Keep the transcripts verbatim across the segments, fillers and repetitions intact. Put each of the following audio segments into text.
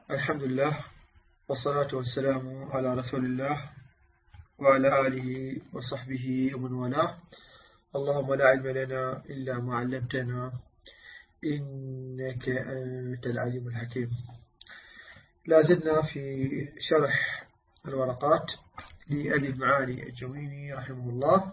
الحمد لله والصلاة والسلام على رسول الله وعلى آله وصحبه ومن والاه. اللهم لا علم لنا إلا ما علمتنا إنك أنت العليم الحكيم. لازلنا في شرح الورقات لأبي المعالي الجويني رحمه الله،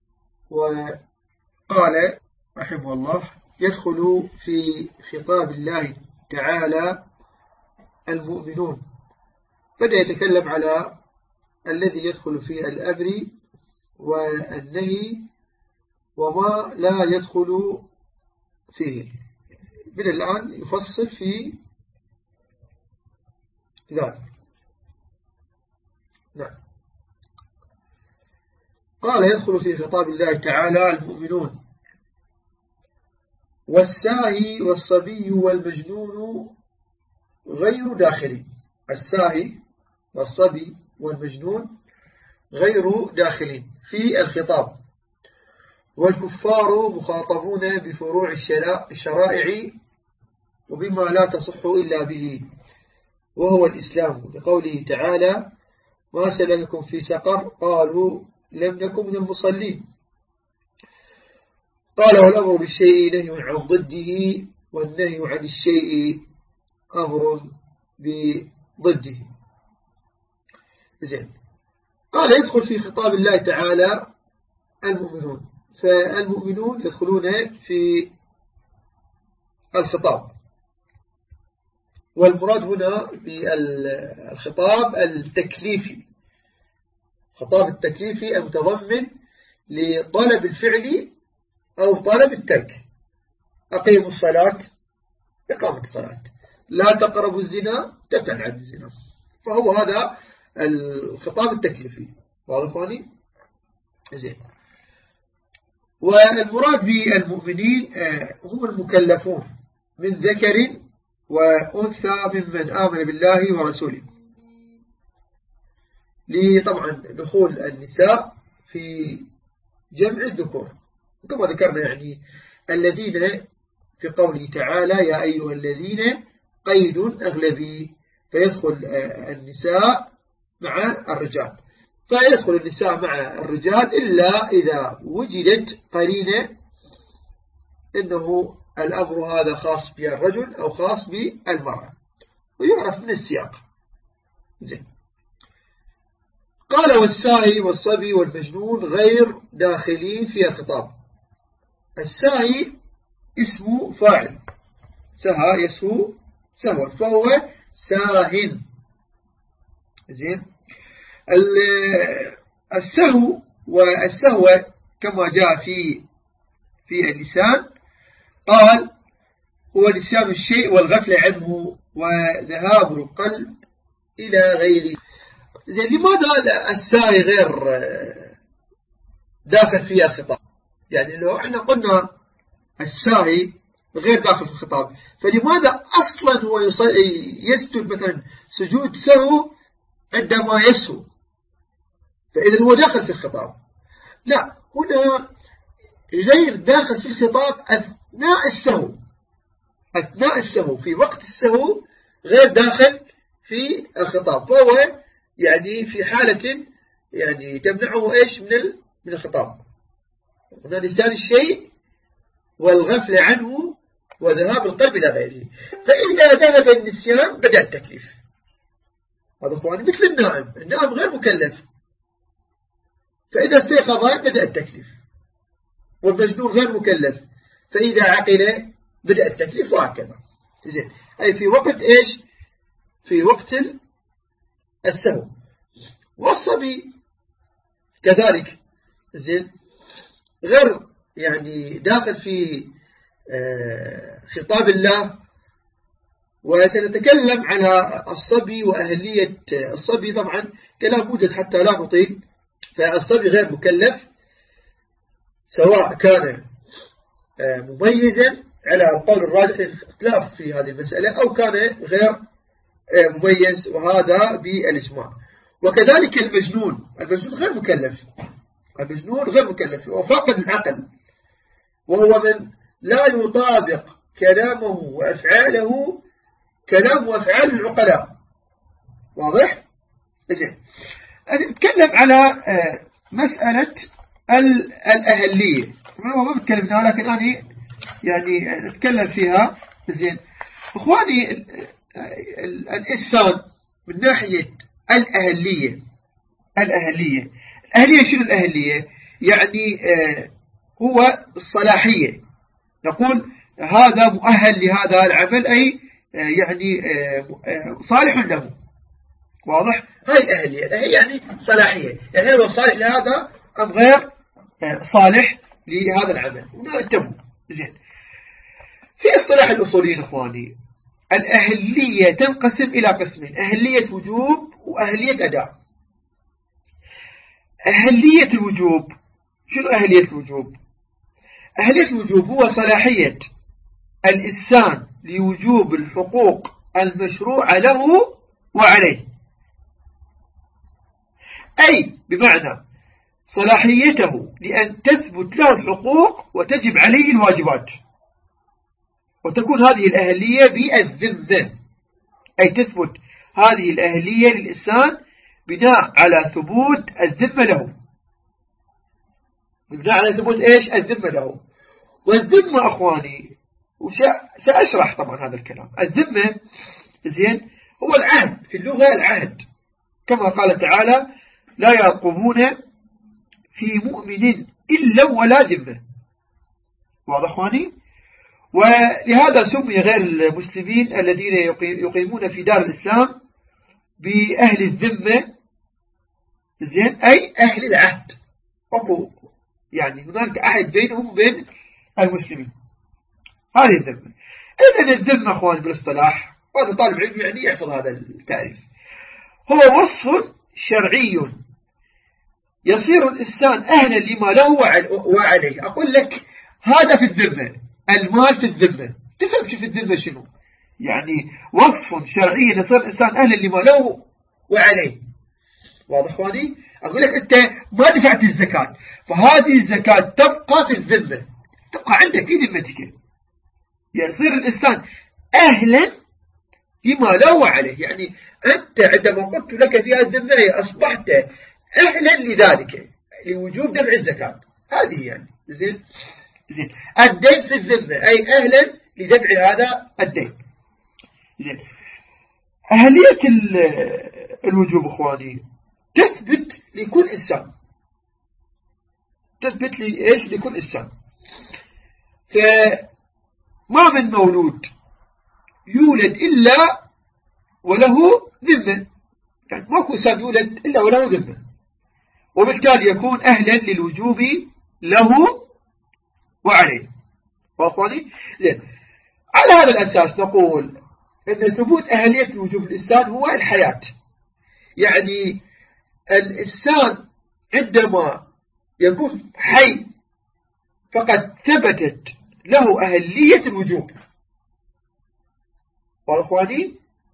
وقال رحمه الله: يدخل في خطاب الله تعالى المؤمنون. بدأ يتكلم على الذي يدخل في الأمر والنهي وما لا يدخل فيه. من الآن يفصل في ذلك. نعم. قال: يدخل في خطاب الله تعالى المؤمنون والساهي والصبي والمجنون غير داخلين. الساهي والصبي والمجنون غير داخلين في الخطاب، والكفار مخاطبون بفروع الشرائع وبما لا تصح إلا به وهو الإسلام، لقوله تعالى: ما سلككم في سقر؟ قالوا لم نكن من المصلين. قال: والأمر بالشيء نهي عن ضده، والنهي عن الشيء أمر بضده. زين. قال: يدخل في خطاب الله تعالى المؤمنون، فالمؤمنون يدخلون في الخطاب، والمراد هنا بالخطاب التكليفي، خطاب التكليفي المتضمن لطلب الفعل أو طلب الترك. أقيموا الصلاة، إقامة الصلاة. لا تقربوا الزنا، تبتعد عن الزنا. فهو هذا الخطاب التكليفي. واضح اخواني؟ زين. والمراد بالمؤمنين هم المكلفون من ذكر وأنثى ممن آمن بالله ورسوله، لطبعا دخول النساء في جمع الذكور كما ذكرنا، يعني الذين في قوله تعالى: يا أيها الذين قيد أغلبي، فيدخل النساء مع الرجال، فيدخل النساء مع الرجال إلا إذا وجدت قرينة إنه الأمر هذا خاص بالرجل أو خاص بالمرأة، ويعرف من السياق. زين. قال: والساهي والصبي والمجنون غير داخلين في الخطاب. الساهي اسمه فاعل، سهى يسهو سهوا، فهو ساهن. زين. السهو والسهو كما جاء في في اللسان، قال: هو نسيان الشيء والغفل عنه وذهاب القلب إلى غيره. زين. لماذا الساهي غير داخل في الخطاب؟ يعني لو احنا قلنا الساهي غير داخل في الخطاب، فلماذا أصلا هو يسجد مثلا سجود سهو عندما يسهو؟ فإذا هو داخل في الخطاب. لا، هنا غير داخل في الخطاب أثناء السهو. أثناء السهو في وقت السهو غير داخل في الخطاب، فهو يعني في حالة يعني تمنعه إيش من من الخطاب، هنا نسيان الشيء والغفل عنه وذهاب القلب إلى غيره. فإذا ذهب النسيان بدأ التكليف. هذا أخواني مثل النائم، النائم غير مكلف، فإذا استيقظ بدأ التكليف. والمجنون غير مكلف، فإذا عقل بدأ التكليف، وهكذا. زين. أي في وقت إيش؟ في وقت السهو. والصبي كذلك. زين. غير يعني داخل في خطاب الله، وسنتكلم على الصبي وأهلية الصبي. طبعا كلام موجز حتى لا نطيل. فالصبي غير مكلف، سواء كان مميزا على القول الراجح الاختلاف في هذه المسألة، أو كان غير مميز، وهذا بالإسماع. وكذلك المجنون، المجنون غير مكلف، المجنون غير مكلف وفاقد العقل، وهو من لا يطابق كلامه وأفعاله كلام وافعال العقلاء. واضح؟ زين. نتكلم على مسألة الأهلية. ما بتكلمنا لكن أنا يعني نتكلم فيها. زين إخواني، الإنسان من ناحية الأهلية الأهلية الأهلية شنو الأهلية؟ يعني هو الصلاحية. نقول هذا مؤهل لهذا العمل، أي يعني صالح له. واضح؟ هاي الأهلية. الأهلية يعني صلاحية، يعني هل هو صالح لهذا أم غير صالح لهذا العمل. انتبهوا. زين. في اصطلاح الأصوليين إخواني، الأهلية تنقسم إلى قسمين: أهلية وجوب وأهلية أداء. أهلية الوجوب، شنو أهلية الوجوب؟ أهلية الوجوب هو صلاحية الإنسان لوجوب الحقوق المشروعة له وعليه، أي بمعنى صلاحيته لأن تثبت له الحقوق وتجب عليه الواجبات، وتكون هذه الأهلية بالذمة، أي تثبت هذه الأهلية للإنسان بناء على ثبوت الذمة له، بناء على ثبوت إيش؟ الذمة له. والذمة أخواني، وسأشرح طبعا هذا الكلام. الذمة زين هو العهد، في اللغة العهد، كما قال تعالى: لا يرقبون في مؤمن إلا ولا ذمة. واضح أخواني؟ ولهذا سمي غير المسلمين الذين يقيمون في دار الإسلام بأهل الذمة، زين، أي أهل العهد. أكو يعني هناك عهد بينهم وبين المسلمين، هذه الذمة. إذن الذمة أخواني بالاصطلاح، وهذا طالب علم يعني يحفظ هذا التعريف، هو وصف شرعي يصير الإنسان أهلا لما له وعليه. أقول لك هذا في الذمة، المال في الذمة، تفهم شو في الذمة شنو؟ يعني وصف شرعي يصير الإنسان أهلا لما له وعليه. واضح أخواني؟ أقول لك أنت ما دفعت الزكاة، فهذه الزكاة تبقى في الذمة، تبقى عندك في ذمتك، يصير الإنسان أهلا لما له وعليه. يعني أنت عندما قلت لك في الذمة أصبحت أهلا لذلك، لوجوب دفع الزكاة. هذه يعني زين. زين. الدين في الذمة، أي أهلا لدفع هذا الدين. زين. أهلية الوجوب أخواني تثبت لكل إنسان، تثبت لإيش؟ لكل إنسان. فما من مولود يولد إلا وله ذمة، يعني ماكو إنسان يولد إلا وله ذمة، وبالتالي يكون أهلا للوجوب له وعليه. وأخواني زين، على هذا الأساس نقول أن ثبوت أهلية الوجوب الإنسان هو الحياة. يعني الإنسان عندما يكون حي فقد ثبتت له أهلية الوجوب. وأخواني،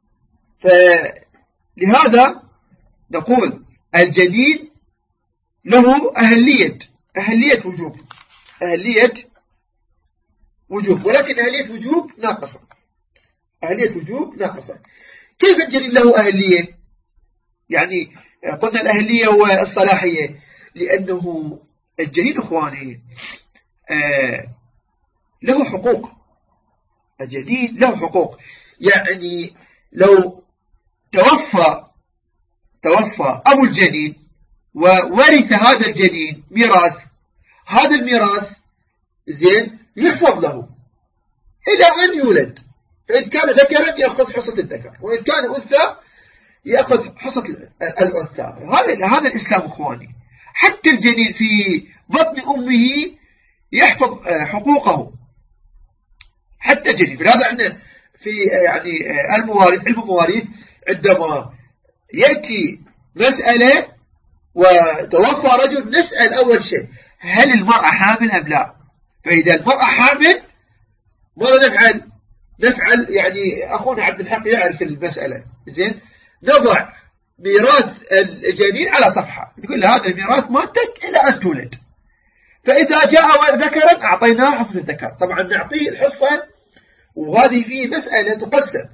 فلهذا نقول الجنين له أهلية أهلية وجوب أهلية وجوب ولكن أهلية وجوب ناقصة، أهلية وجوب ناقصة. كيف الجنين له أهلية؟ يعني قلنا الأهلية والصلاحية، لأنه الجنين أخواني آه له حقوق. الجنين له حقوق، يعني لو توفى توفى أبو الجنين وورث هذا الجنين ميراث، هذا الميراث زين يحفظ له إلى أن يولد، فإن كان ذكرا يأخذ حصة الذكر، وإن كان أنثى يأخذ حصة الأنثى. هذا هذا الإسلام أخواني. حتى الجنين في بطن أمه يحفظ حقوقه، حتى الجنين. فلهذا احنا في يعني المواريث، علم المواريث، عندما يأتي مسألة وتوفى رجل نسأل أول شيء هل المرأة حامل أم لا؟ فإذا المرأة حامل ماذا نفعل؟ نفعل يعني أخونا عبد الحق يعرف المسألة زين، نضع ميراث الجنين على صفحة، نقول له هذا الميراث مالتك إلى أن تولد، فإذا جاء ذكرا أعطيناه حصة الذكر. طبعا نعطيه الحصة، وهذه فيه مسألة تقسم،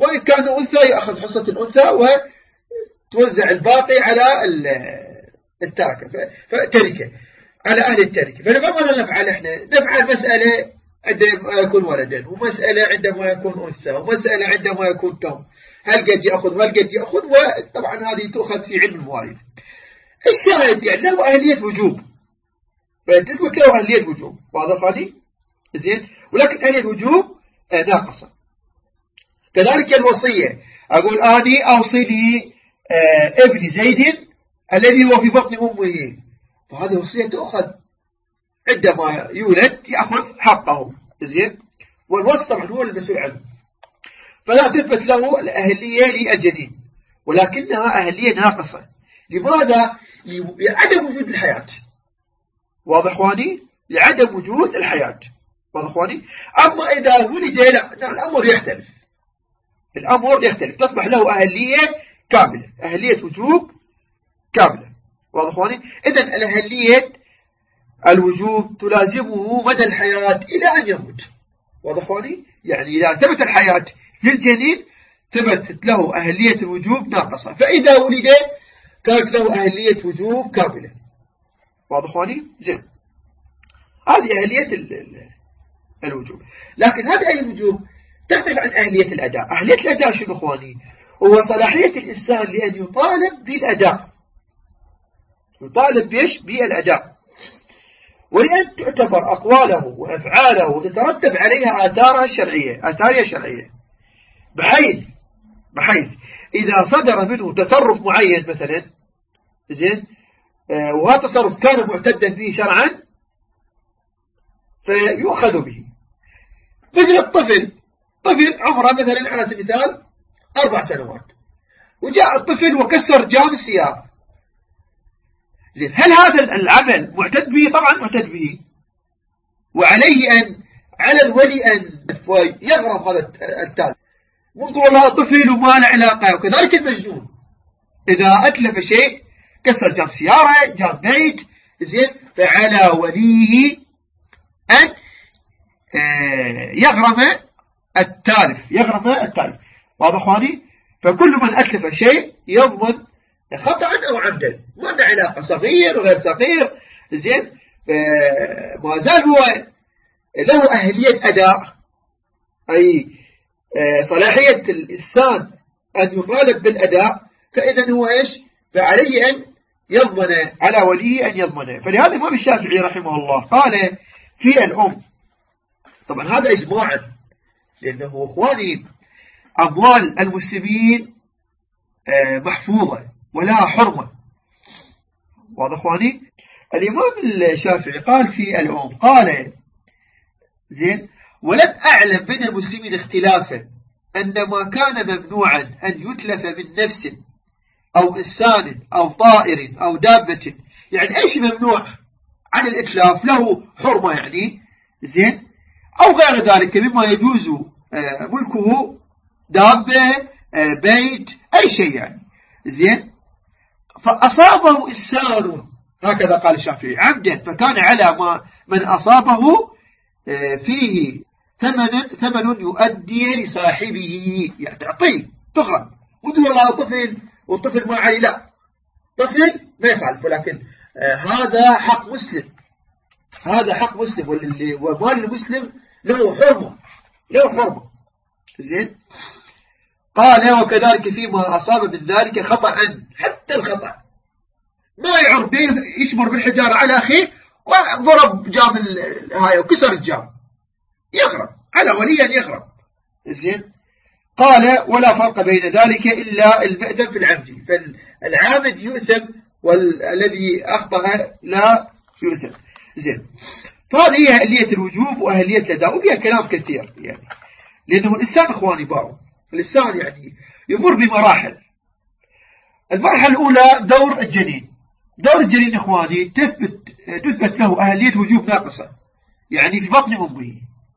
وإن كان أنثى يأخذ حصة الأنثى وتوزع الباقي على التركة فتركة على أهل التركة. فلماذا نفعل إحنا نفعل مسألة عندما يكون ولدا، ومسألة عندما يكون أنثى، ومسألة عندما يكون توم، هل قد يأخذ وهل قد يأخذ، وطبعا هذه تؤخذ في علم المواريث. الشاهد يعني له أهلية وجوب، فتثبت له أهلية وجوب، واضح هذه زين، ولكن أهلية وجوب ناقصة. كذلك الوصية، أقول أني أوصي ابن زيد الذي هو في بطن أمه، فهذه وصية تأخذ عندما يولد يأخذ حقه زين، والوصي طبعا هو المسؤول عنه، فلا تثبت له الأهلية للجنين، ولكنها أهلية ناقصة. لماذا؟ لعدم وجود الحياة، واضح اخواني، لعدم وجود الحياة، واضح اخواني. أما إذا ولد لا, لا الأمر يختلف، الأمر يختلف، تصبح له أهلية كاملة، أهلية وجوب كاملة، واضح اخواني. إذن الأهلية الوجوب تلازمه مدى الحياة إلى أن يموت، واضح اخواني. يعني إذا ثبت الحياة للجنين ثبتت له أهلية الوجوب ناقصة، فإذا ولد كانت له أهلية وجوب كاملة، واضح اخواني. زين، هذه أهلية الوجوب. لكن هذه أي الوجوب تختلف عن أهلية الأداء. أهلية الأداء شنو اخواني؟ هو صلاحية الإنسان لأن يطالب بالأداء، يطالب بيش بالأداء، ولأن تعتبر أقواله وأفعاله وتترتب عليها آثارها الشرعية، آثارها الشرعية، بحيث بحيث إذا صدر منه تصرف معين مثلا زين، آه وهذا التصرف كان معتدا به شرعا فيؤخذ به. مثل الطفل، طفل عمره مثلا على سبيل المثال أربع سنوات، وجاء الطفل وكسر جام السيارة، زين، هل هذا العمل معتد به؟ طبعا معتد به، وعليه أن على الولي أن يغرف هذا التالي، ممكن والله طفل وما له علاقة. وكذلك المجنون إذا أتلف شيء، كسر جام سيارة، جام بيت، زين، فعلى وليه أن يغرم التالف، يغرم التالف، واضح اخواني. فكل من أتلف شيء يضمن خطأ أو عمدا، ما له علاقة، صغير وغير صغير، زين، ما زال هو له أهلية أداء، أي صلاحية الإنسان أن يطالب بالأداء، فإذا هو إيش؟ فعليه أن يضمن، على وليه أن يضمنه. فلهذا الإمام الشافعي رحمه الله قال في الأم، طبعا هذا إجماعا، لأنه إخواني أموال المسلمين محفوظة ولا حرمة، واضح إخواني. الإمام الشافعي قال في الأم، قال زين، ولم أعلم بين المسلمين اختلافا أن ما كان ممنوعا أن يتلف من نفس أو إنسان أو طائر أو دابة، يعني أي شيء ممنوع عن الإتلاف له حرمة يعني، زين، أو غير ذلك مما يجوز ملكه، دابة، بيت، أي شيء يعني، زين، فأصابه إنسان، هكذا قال الشافعي، عمدا، فكان على ما من أصابه فيه ثمن ثمن يؤدي لصاحبه، يعني تعطيه تغرم، وتقول والله طفل والطفل ما علي، لا، طفل ما يخالف، ولكن آه هذا حق مسلم، هذا حق مسلم، ومال المسلم له حرمة، له حرمة، زين. قال وكذلك فيما أصاب من ذلك خطأ، حتى الخطأ ما يعرف يشمر بالحجارة على أخيه وضرب جام هاي وكسر الجام، يغرب، على ولي أن يغرب، زين. قال ولا فرق بين ذلك إلا المأثم في العمد، فالعامد يؤثم والذي أخطأ لا يؤثم، زين. فهذه هي أهلية الوجوب وأهلية الأداء، وفيها كلام كثير يعني، لأنه الإنسان إخواني باو، الإنسان يعني يمر بمراحل. المرحلة الأولى دور الجنين، دور الجنين إخواني تثبت تثبت له أهلية وجوب ناقصة، يعني في بطن أمه.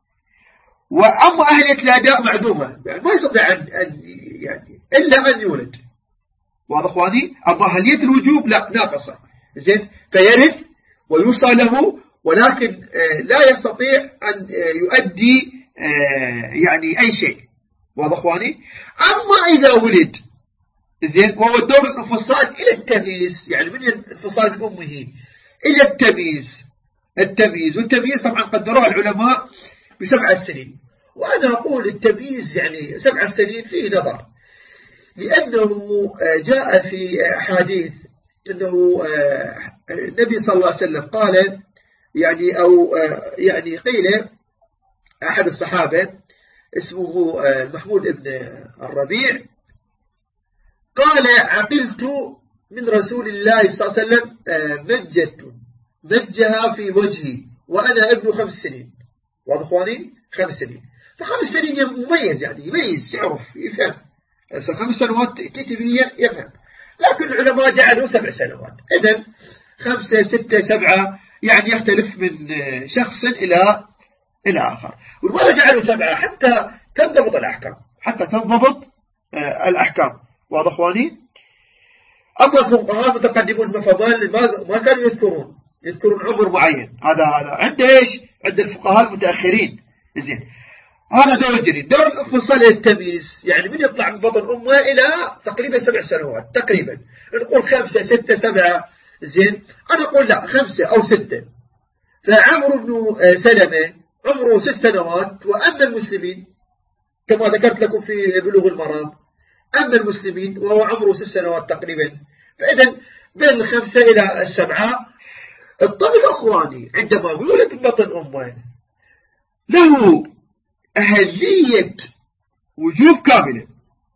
وأما أهلية الأداء معدومة، يعني ما يستطيع أن يعني إلا أن يولد، واضح إخواني. أما أهلية الوجوب لا، ناقصة، زين، فيرث ويوصى له، ولكن لا يستطيع أن يؤدي يعني أي شيء، واضح اخواني. اما اذا ولد زين وهو دور الانفصال الى التمييز، يعني من الانفصال من امه الى التمييز، التمييز والتمييز طبعا قدروها العلماء بسبع سنين. وانا اقول التمييز يعني سبع سنين فيه نظر، لانه جاء في حديث انه النبي صلى الله عليه وسلم قال يعني او يعني قيل احد الصحابه اسمه محمود بن الربيع قال عقلت من رسول الله صلى الله عليه وسلم مجة مجها في وجهي وأنا ابن خمس سنين. واضح اخواني؟ خمس سنين. فخمس سنين مميز، يعني يميز، يعرف، يفهم. خمس سنوات كتبية يفهم، لكن العلماء جعلوا سبع سنوات. إذن خمسة ستة سبعة يعني يختلف من شخص إلى إلى آخر. ولماذا جعلوا سبعة؟ حتى تنضبط الأحكام، حتى تنضبط الأحكام. واضح اخواني؟ أما الفقهاء المتقدمون بفضل ما كانوا يذكرون يذكرون عمر معين. هذا هذا عند ايش؟ عند الفقهاء المتأخرين. زين، هذا دور الجنين. دور الانفصال الى التمييز يعني من يطلع من بطن امه الى تقريبا سبع سنوات تقريبا. نقول خمسة ستة سبعة. زين، انا اقول لا خمسة او ستة. فعمرو بن سلمة عمره ست سنوات. واما المسلمين كما ذكرت لكم في بلوغ المرام، أما المسلمين وهو عمره ست سنوات تقريبا. فإذا بين الخمسة إلى السبعة. الطفل أخواني عندما يولد من بطن أمه له أهلية وجوب كاملة.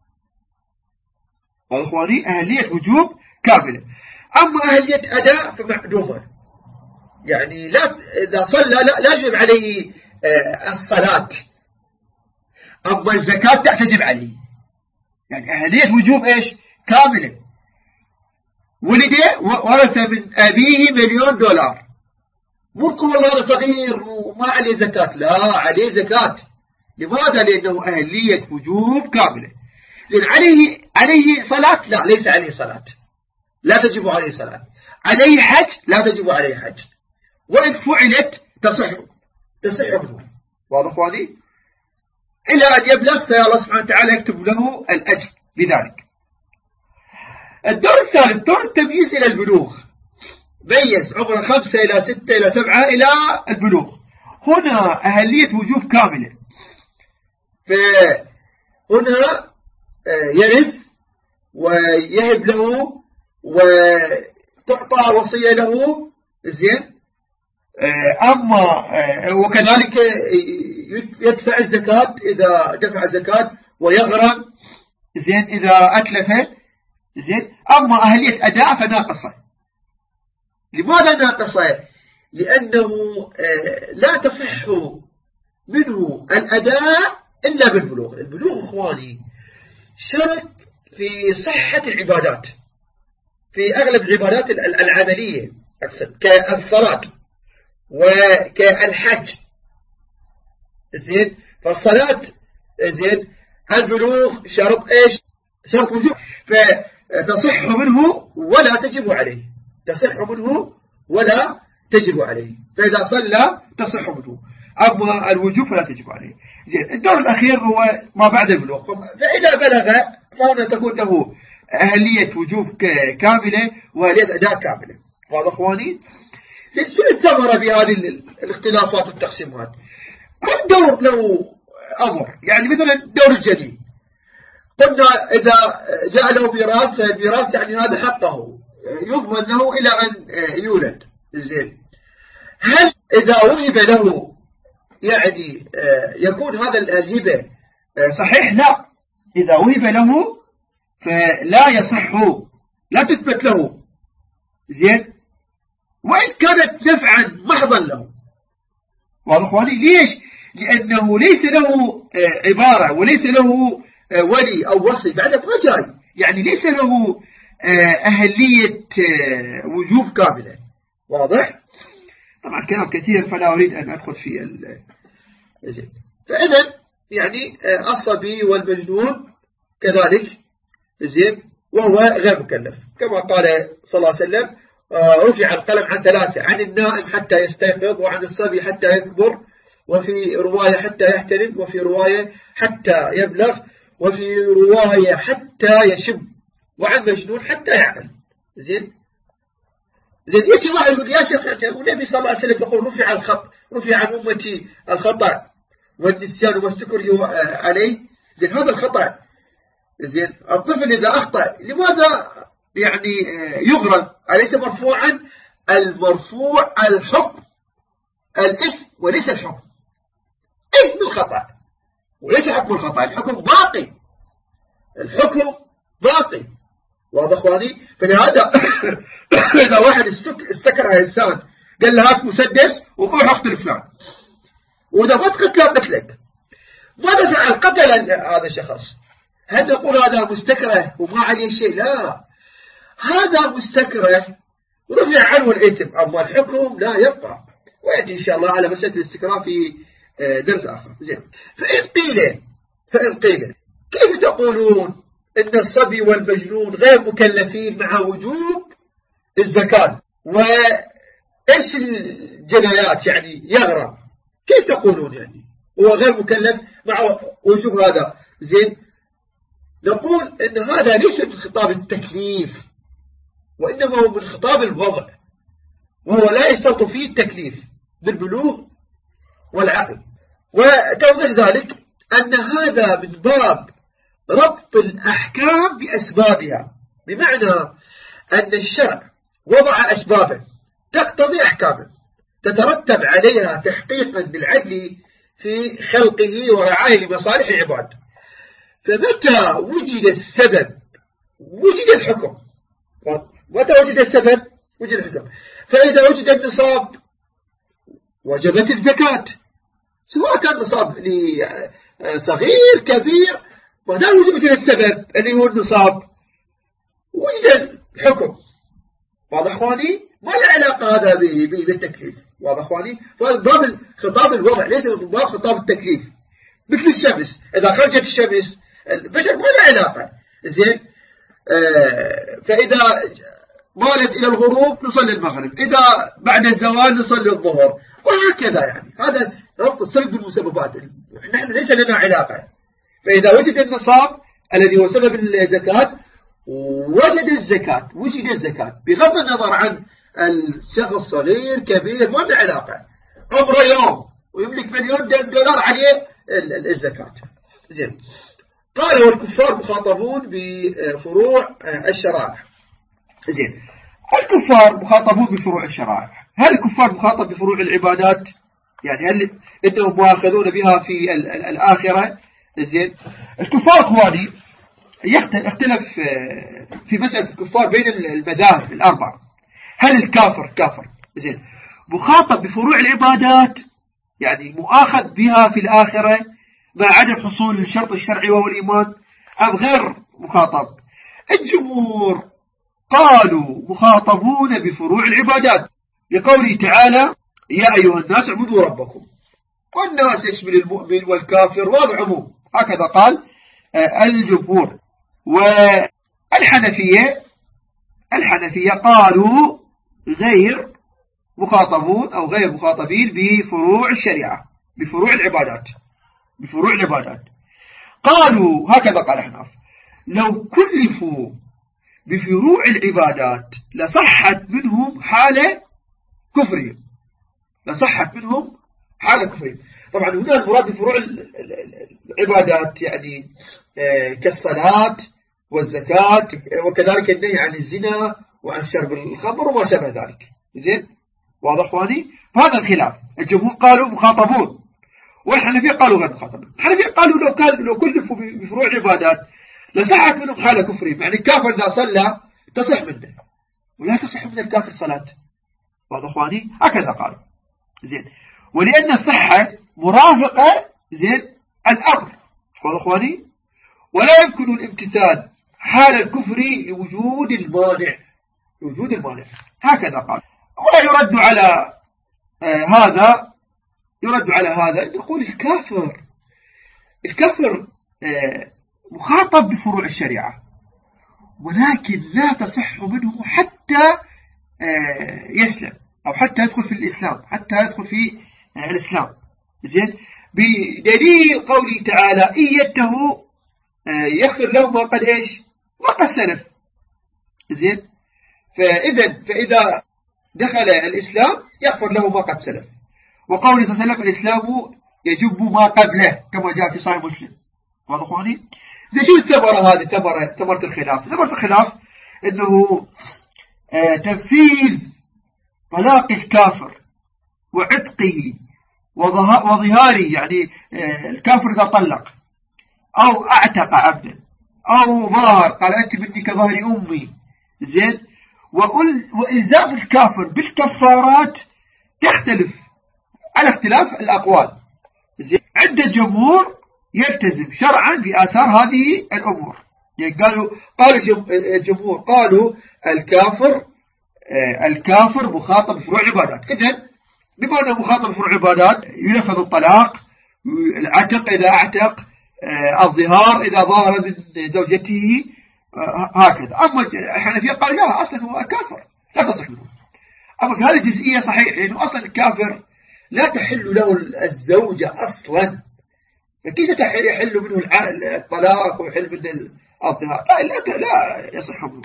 أخواني أهلية وجوب كاملة. أما أهلية أداء فمعدومة، يعني لا إذا صلى لا, لا يجب عليه الصلاة. أما الزكاة تجب عليه، يعني أهلية وجوب إيش؟ كاملة. ولد ورث من أبيه مليون دولار، مو والله هذا صغير وما عليه زكاة، لا عليه زكاة. لماذا؟ لأنه أهلية وجوب كاملة. زين، عليه عليه صلاة؟ لا، ليس عليه صلاة، لا تجب عليه صلاة. عليه حج؟ لا تجب عليه حج، وإن فعلت تصح تصح منه. واضح اخواني؟ إلى أن يبلغ فالله سبحانه وتعالى يكتب له الأجر بذلك. الدور الثالث دور التمييز إلى البلوغ. ميز عمره خمسة إلى ستة إلى سبعة إلى البلوغ. هنا أهلية وجوب كاملة. فهنا يرث ويهب له وتعطى وصية له. زين، أما وكذلك يدفع الزكاة إذا دفع الزكاة، ويغرم زين إذا أتلفه. زين، أما أهلية أداء فناقصة. لماذا ناقصة؟ لأنه لا تصح منه الأداء إلا بالبلوغ. البلوغ إخواني شرط في صحة العبادات، في أغلب العبادات العملية كالصلاة وكالحج. زين، فالصلاة زين البلوغ شرط ايش؟ شرط وجوب، فتصح منه ولا تجب عليه، تصح منه ولا تجب عليه. فإذا صلى تصح منه، أما الوجوب فلا تجب عليه. زين، الدور الأخير هو ما بعد البلوغ. فإذا بلغ فهنا تكون له أهلية وجوب كاملة وأهلية أداء كاملة. واضح اخواني؟ زين، شو الثمرة بهذه الاختلافات والتقسيمات؟ كل دور له أمر. يعني مثلا دور الجنين قلنا إذا جاء له ميراث، فالميراث يعني هذا حقه يضمن له إلى أن يولد. زين، هل إذا وهب له يعني يكون هذا الهبة صحيح؟ لا، إذا وهب له فلا يصح، لا تثبت له. زين، وإن كانت نفعا محضا له. واضح اخواني؟ ليش؟ لأنه ليس له عبارة وليس له ولي أو وصي بعد ما جاي، يعني ليس له أهلية وجوب كاملة. واضح؟ طبعا كلام كثير فلا أريد أن أدخل في زين. فإذا يعني الصبي والمجنون كذلك زين وهو غير مكلف، كما قال صلى الله عليه وسلم رفع القلم عن ثلاثة: عن النائم حتى يستيقظ، وعن الصبي حتى يكبر، وفي رواية حتى يحترم، وفي رواية حتى يبلغ، وفي رواية حتى يشم، وعن مجنون حتى يعقل. زين زين يأتي واحد يقول يا شيخ النبي صلى الله عليه وسلم يقول رفع الخط، رفع عن أمتي الخطأ والنسيان وما استكرهوا عليه. زين هذا الخطأ، زين الطفل إذا أخطأ لماذا يعني يغرم؟ أليس مرفوعا؟ المرفوع الحكم الإثم وليس الحكم. إثم الخطأ وليس حكم الخطأ، الحكم باقي، الحكم باقي. واضح اخواني؟ فلهذا إذا واحد استكره إنسان قال له هات مسدس وروح اقتل فلان، وإذا ما تقتله قتلك، ماذا فعل؟ قتل هذا الشخص. هل نقول هذا مستكره وما عليه شيء؟ لا، هذا مستكره رفع عنه الإثم، أما الحكم لا يبقى. ويأتي إن شاء الله على مسألة الاستكراه في درس آخر. زين فإن قيل فإن قيل كيف تقولون إن الصبي والمجنون غير مكلفين مع وجوب الزكاة، وإيش الجنايات يعني يغرم؟ كيف تقولون يعني هو غير مكلف مع وجوب هذا؟ زين نقول إن هذا ليس من خطاب التكليف، وإنما هو من خطاب الوضع، وهو لا يشترط فيه التكليف بالبلوغ والعقل. وتوضح ذلك أن هذا من باب ربط الأحكام بأسبابها، بمعنى أن الشرع وضع أسبابا تقتضي أحكاما تترتب عليها تحقيقا بالعدل في خلقه ورعاية لمصالح العباد. فمتى وجد السبب وجد الحكم، متى وجد السبب وجد الحكم. فإذا وجد النصاب وجبت الزكاة، سواء كان نصاب لصغير كبير، ما دام وجد السبب اللي هو النصاب وجد الحكم. واضح اخواني؟ ما له علاقة هذا بالتكليف. واضح اخواني؟ فهذا باب خطاب الوضع ليس من باب خطاب التكليف. مثل الشمس، إذا خرجت الشمس البشر ما له علاقة. زين آه فإذا مالت إلى الغروب نصلي المغرب، إذا بعد الزوال نصلي الظهر، وهكذا. يعني هذا ربط السبب بالمسببات، نحن ليس لنا علاقة. فإذا وجد النصاب الذي هو سبب الزكاة وجد الزكاة وجد الزكاة بغض النظر عن الشخص صغير كبير ما له علاقة، عمره يوم ويملك مليون دولار عليه الزكاة. زين قال والكفار مخاطبون بفروع الشرائع. زين الكفار مخاطبون بفروع الشرائع. هل الكفار مخاطب بفروع العبادات؟ يعني هل إنهم مؤاخذون بها في الآخرة؟ زين الكفار اخواني يختلف في مسألة الكفار بين المذاهب الأربع. هل الكافر كافر زين مخاطب بفروع العبادات يعني مؤاخذ بها في الآخرة مع عدم حصول الشرط الشرعي وهو الإيمان، أم غير مخاطب؟ الجمهور قالوا مخاطبون بفروع العبادات لقوله تعالى يا أيها الناس اعبدوا ربكم، والناس يشمل المؤمن والكافر والعموم، هكذا قال الجمهور. والحنفية الحنفية قالوا غير مخاطبون أو غير مخاطبين بفروع الشريعة، بفروع العبادات بفروع العبادات قالوا هكذا قال الحناف لو كلفوا بفروع العبادات لصحت منهم حالة كفرهم لصحت منهم حالة كفرهم. طبعا هنا المراد بفروع العبادات يعني كالصلاة والزكاة، وكذلك النهي عن الزنا وعن شرب الخمر وما شابه ذلك. زين واضح اخواني؟ فهذا الخلاف. الجمهور قالوا مخاطبون والحنفية قالوا غير مخاطبون. الحنفية قالوا لو كان لو كلفوا بفروع العبادات لصحت منهم حالة كفرهم، يعني الكافر إذا صلى تصح منه ولا تصح من الكافر صلاة. واضح اخواني؟ هكذا قالوا. زين ولأن الصحة مرافقة زين الأمر. واضح اخواني؟ ولا يمكن الامتثال حال الكفر لوجود المانع لوجود المانع هكذا قال. ولا يرد على آه هذا يرد على هذا أن نقول الكافر الكافر آه مخاطب بفروع الشريعة، ولكن لا تصح منه حتى آه يسلم أو حتى يدخل في الإسلام حتى يدخل في آه الإسلام. زين، بدليل قوله تعالى إن ينتهوا يغفر لهم ما قد إيش ما قد سلف. زين، فإذا فإذا دخل الإسلام يغفر له ما قد سلف. وقوله صلى الله عليه وسلم الإسلام يجب ما قبله كما جاء في صحيح مسلم. واضح اخواني؟ زي شو الثمرة هذه؟ ثمرة ثمرة الخلاف. ثمرة الخلاف انه آه تنفيذ طلاق الكافر وعتقه وظهاره، يعني آه الكافر اذا طلق او اعتق عبدا او ظاهر قال انت مني كظهر امي. زين، والزام الكافر بالكفارات تختلف على اختلاف الاقوال. زين، عند الجمهور يلتزم شرعا بآثار هذه الأمور. يعني قالوا قالوا الجمهور قالوا الكافر الكافر مخاطب بفروع عبادات. إذن بما أنه مخاطب بفروع عبادات ينفذ الطلاق، العتق إذا أعتق، الظهار إذا ظهر من زوجته، هكذا. أما الحنفية قالوا لا، أصلا هو كافر لا تصح منه. أما في هذه الجزئية صحيح، لأنه يعني أصلا الكافر لا تحل له الزوجة أصلا، فكيف يحل منه الطلاق ويحل منه الظهار؟ لا, لا يصح منه.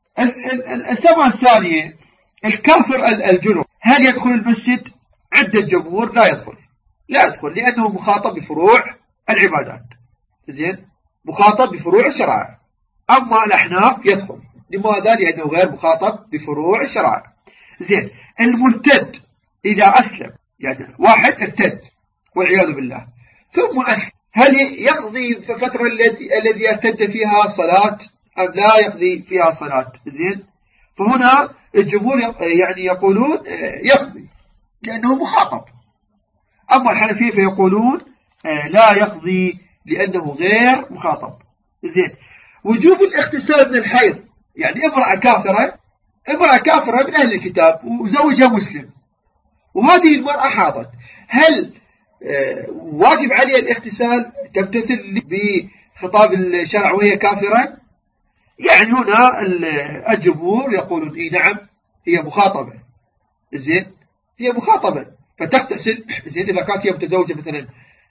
الثمرة الثانية الكافر الجنوب هل يدخل المسجد؟ عند الجمهور لا يدخل، لا يدخل لأنه مخاطب بفروع العبادات. زين، مخاطب بفروع الشرائع. أما الأحناف يدخل. لماذا؟ لأنه غير مخاطب بفروع الشرائع. زين، المرتد إذا أسلم، يعني واحد ارتد والعياذ بالله ثم أسلم، هل يقضي في الفترة الذي ارتد فيها صلاة أم لا يقضي فيها صلاة؟ زين، فهنا الجمهور يعني يقولون يقضي لأنه مخاطب. أما الحنفية فيقولون لا يقضي لأنه غير مخاطب. زين، وجوب الاغتسال من الحيض، يعني امرأة كافرة امرأة كافرة من أهل الكتاب وزوجها مسلم وهذه المرأة حاضت، هل واجب عليها الاغتسال تمتثل بخطاب الشرع وهي كافرة؟ يعني هنا الجمهور يقولون إيه نعم هي مخاطبة. زين، هي مخاطبة فتغتسل. زين، إذا كانت هي متزوجة مثلا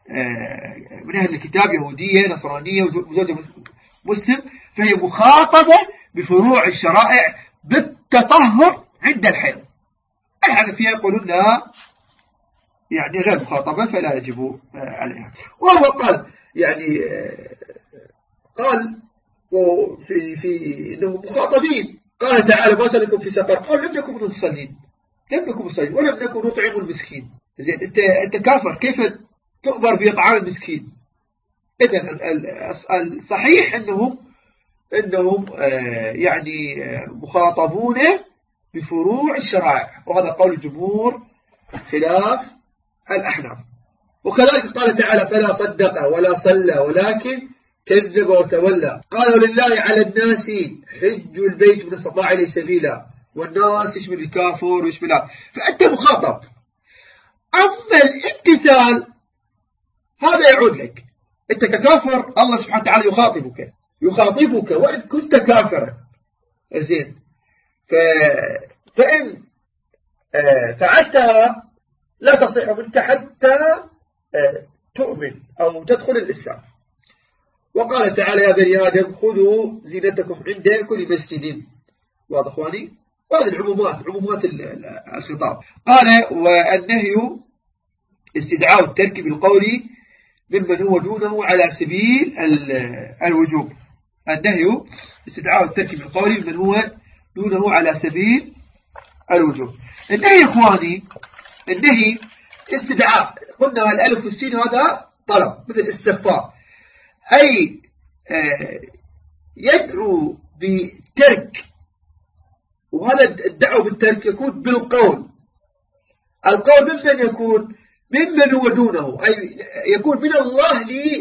من أهل الكتاب يهودية نصرانية وزوجة مسلم فهي مخاطبة بفروع الشرائع بالتطهر عند الحيض. الحنفية يقولون لا، يعني غير مخاطبة فلا يجب عليها. وهو قال يعني قال في في إنه مخاطبين. قال تعالى ما سألكم في سقر قال لم نكن مصلين لم نكن مصلين ولم نكن نطعم المسكين. زين، أنت أنت كافر كيف تؤمر بإطعام المسكين؟ إذن الصحيح أنهم أنهم يعني مخاطبون بفروع الشرائع، وهذا قول الجمهور خلاف الأحناف. وكذلك قال تعالى فلا صدق ولا صلى ولكن كذب وتولى. قالوا لله على الناس حج البيت من استطاع إليه سبيلا، والناس يشمل الكافر ويشمل، فأنت مخاطب. أما الامتثال هذا يعود لك أنت ككافر، الله سبحانه وتعالى يخاطبك يخاطبك وإن كنت كافرا. زين، ف... فإن فعلتها لا تصح منك حتى تؤمن أو تدخل الإسلام. وقال تعالى يا بني آدم خذوا زينتكم عند كل مسجد. واضح اخواني؟ وهذه العمومات عمومات الخطاب. قال والنهي استدعاء الترك بالقول ممن هو دونه على سبيل الوجوب. النهي استدعاء الترك بالقول ممن هو دونه على سبيل الوجوب. النهي اخواني النهي استدعاء، قلنا الالف والسين هذا طلب مثل استغفار، أي يدعو بترك، وهذا الدعوة بالترك يكون بالقول. القول ممن يكون ممن هو دونه، أي يكون من الله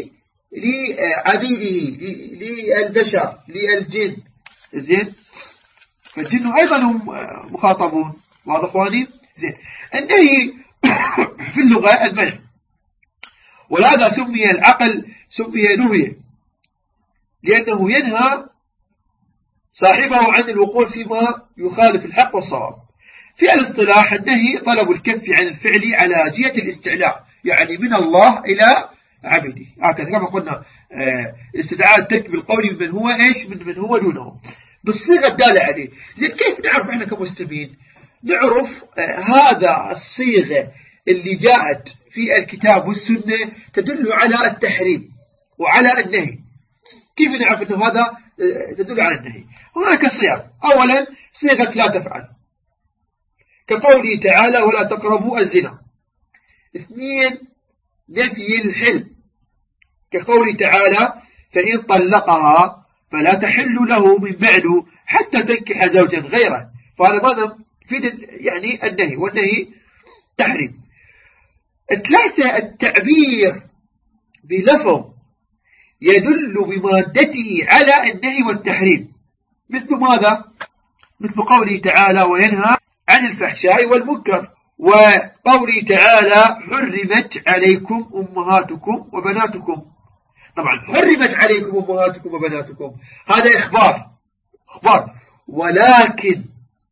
لعبيده للبشر للجن. زين، فالجن أيضا هم مخاطبون. واضح اخواني؟ زين، النهي في اللغة المنع، ولهذا سمي العقل سمي نهي لأنه ينهى صاحبه عن الوقوع فيما يخالف الحق والصواب. في الاصطلاح النهي طلب الكف عن الفعل على جهة الاستعلاء، يعني من الله إلى عبده، هكذا كما قلنا استدعاء الترك بالقول من هو إيش من من هو دونه بالصيغة الدالة عليه. زين كيف نعرف إحنا كمسلمين نعرف هذا الصيغة اللي جاءت في الكتاب والسنة تدل على التحريم وعلى النهي؟ كيف نعرف أنه هذا تدل على النهي؟ هناك صيغ. أولا صيغة لا تفعل كقوله تعالى ولا تقربوا الزنا. اثنين نفي الحلم كقوله تعالى فإن طلقها فلا تحل له من بعد حتى تنكح زوجا غيره، فهذا ماذا في يعني النهي، والنهي تحريم. ثلاثة التعبير بلفظ يدل بمادته على النهي والتحريم، مثل ماذا؟ مثل قوله تعالى وينهى عن الفحشاء والمنكر، وقوله تعالى حرمت عليكم أمهاتكم وبناتكم. طبعا حرمت عليكم أمهاتكم وبناتكم هذا إخبار إخبار ولكن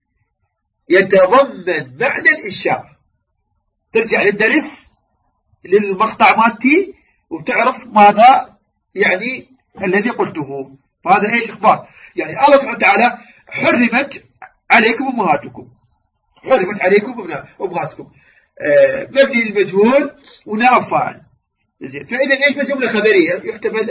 يتضمن معنى الإنشاء. ترجع للدرس للمقطع مالتي وتعرف ماذا يعني الذي قلته، فهذا إيش إخبار. يعني الله سبحانه وتعالى حرمت عليكم أمهاتكم، حرمت عليكم أمهاتكم آه مبني المجهول ونائب فاعل. زين فإذا إيش بس جملة خبرية يحتمل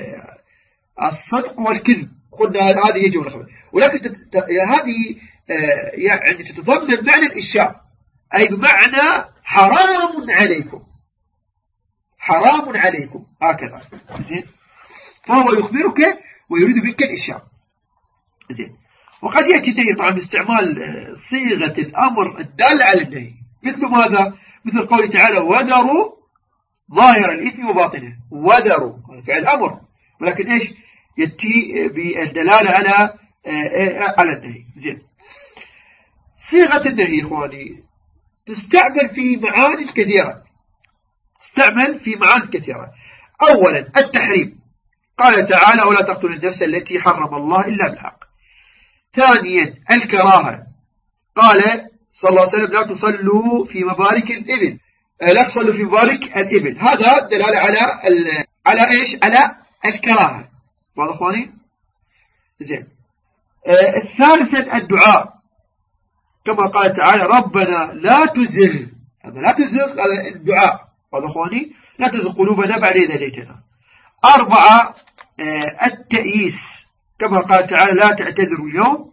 الصدق والكذب، قلنا هذه هي جملة خبرية، ولكن هذه آه يعني تتضمن معنى الإنشاء، أي بمعنى حرام عليكم، حرام عليكم هكذا. زين فهو يخبرك ويريد منك الإنشاء. زين وقد يأتي النهي طبعا باستعمال صيغة الأمر الدالة على النهي، مثل ماذا؟ مثل قوله تعالى وذروا ظاهر الإثم وباطنه، وذروا هذا فعل أمر، ولكن إيش يأتي بالدلالة على على النهي. زين صيغة النهي إخواني تستعمل في معاني كثيرة، تستعمل في معاني كثيرة. أولا التحريم، قال تعالى ولا تقتلوا النفس التي حرم الله إلا بالحق. ثانيا الكراهة، قال صلى الله عليه وسلم لا تصلوا في مبارك الإبل، لا تصلوا في مبارك الإبل، هذا دلالة على على إيش على الكراهة. واضح أخواني؟ زين آه ثالثا الدعاء، كما قال تعالى ربنا لا تزغ، هذا لا تزغ هذا الدعاء. واضح أخواني؟ لا تزغ قلوبنا بعد إذ هديتنا. أربعة آه التأييس، كما قال تعالى لا تعتذروا اليوم.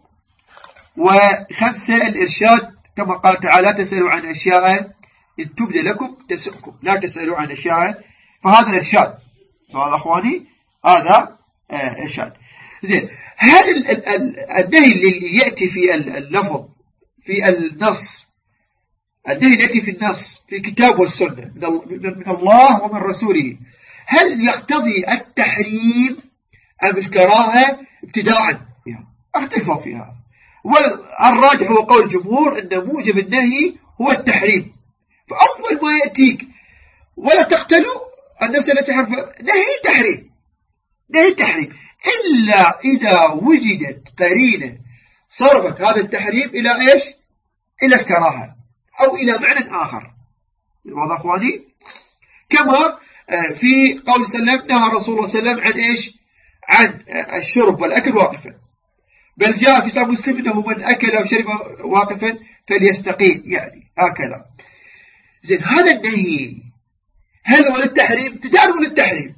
وخمسة الإرشاد، كما قال تعالى لا تسألوا عن أشياء إن تبد لكم تسؤكم، لا تسألوا عن أشياء، فهذا الإرشاد. فهذا أخواني هذا آه إرشاد. زين هل النهي اللي يأتي في اللفظ في النص، النهي يأتي في النص في كتاب والسنة من الله ومن رسوله، هل يقتضي التحريم أم الكراهة ابتداء؟ اختلفوا فيها، والراجح هو قول الجمهور أن موجب النهي هو التحريم. فأول ما يأتيك ولا تقتلوا النفس التي حرم نهي تحريم، نهي تحريم، إلا إذا وجدت قرينة صرفت هذا التحريم إلى إيش؟ إلى الكراهة أو إلى معنى آخر. واضح أخواني؟ كما في قول صلى الله عليه وسلم نهى رسول الله صلى الله عليه وسلم عن إيش؟ عن الشرب والأكل واقفا، بل جاء في صحيح مسلم أنه من أكل أو شرب واقفا فليستقيم، يعني هكذا. زين هذا النهي هل هو للتحريم؟ تجارب للتحريم،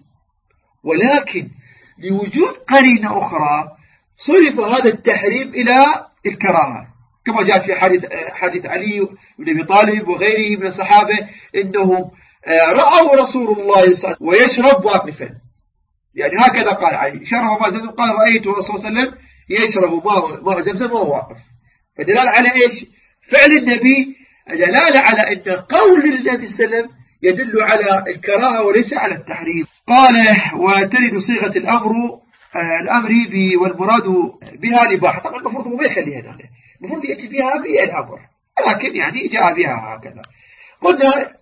ولكن لوجود قرينة أخرى صرف هذا التحريم إلى الكراهة، كما جاء في حديث حديث علي بن أبي طالب وغيره من الصحابة إنهم رأوا رسول الله صلى الله عليه وسلم ويشرب واقفا، يعني هكذا قال علي شرب ماء زمزم، قال رأيت رسول الله صلى الله عليه وسلم يشرب ماء زمزم وهو واقف. فدلالة على إيش؟ فعل النبي دلالة على أن قول النبي صلى الله عليه وسلم يدل على الكراهة وليس على التحريم. قال وترد صيغة الأمر الأمر والمراد بها الإباحة. طبعا المفروض هو ما يخليها هنا، المفروض يأتي بها بالأمر، لكن يعني جاء بها هكذا. قلنا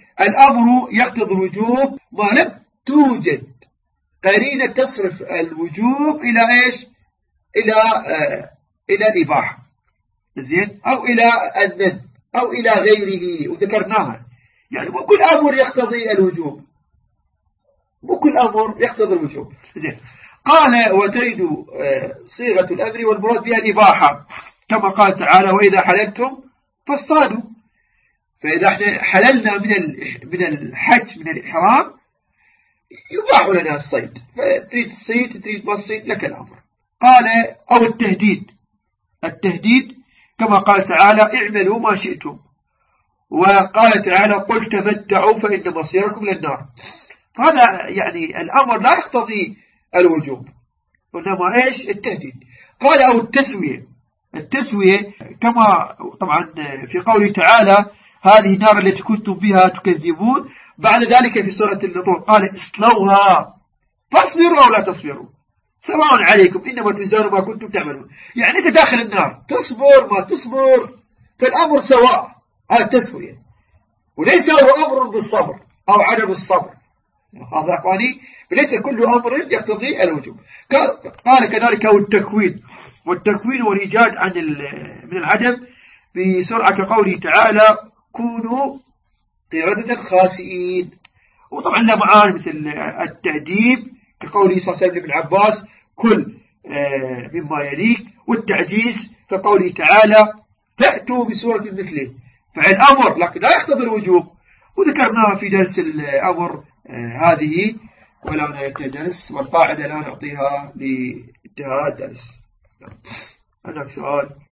الأمر يقتضي الوجوب ما لم توجد قرينة تصرف الوجوب إلى إيش؟ إلى آه إلى الإباحة، زين، أو إلى الند أو إلى غيره، وذكرناها يعني مو كل أمر يقتضي الوجوب، مو كل أمر يقتضي الوجوب. زين. قال وترد صيغة الأمر والمراد بها الإباحة كما قال تعالى وإذا حللتم فاصطادوا. فإذا احنا حللنا من من الحج من الإحرام يباح لنا الصيد، فتريد الصيد تريد ما الصيد لك الأمر. قال أو التهديد، التهديد كما قال تعالى اعملوا ما شئتم، وقال تعالى قل تمتعوا فإن مصيركم للنار. هذا يعني الأمر لا يقتضي الوجوب وإنما إيش التهديد. قال أو التسوية، التسوية كما طبعا في قوله تعالى هذه النار التي كنتم بها تكذبون، بعد ذلك في سورة النطور قال اصلوها فاصبروا أو لا تصبروا سواء عليكم إنما تجزون ما كنتم تعملون. يعني أنت داخل النار تصبر ما تصبر فالأمر سواء، هذا التسوية، وليس هو أمر بالصبر أو عدم الصبر. هذا أخواني ليس كل أمر يقتضي الوجوب. قال كذلك هو التكوين، والتكوين والإيجاد عن من العدم بسرعة كقوله تعالى كونوا قردة خاسئين. وطبعا له معاني مثل التأديب كقوله صلى الله عليه وسلم لابن عباس كل مما يليك، والتعجيز كقوله تعالى فأتوا بسورة مثله، فعل أمر لكن لا يقتضي الوجوب، وذكرناها في درس الأمر هذه ولا نهاية الدرس، والقاعدة لا نعطيها لانتهاء الدرس. هناك سؤال؟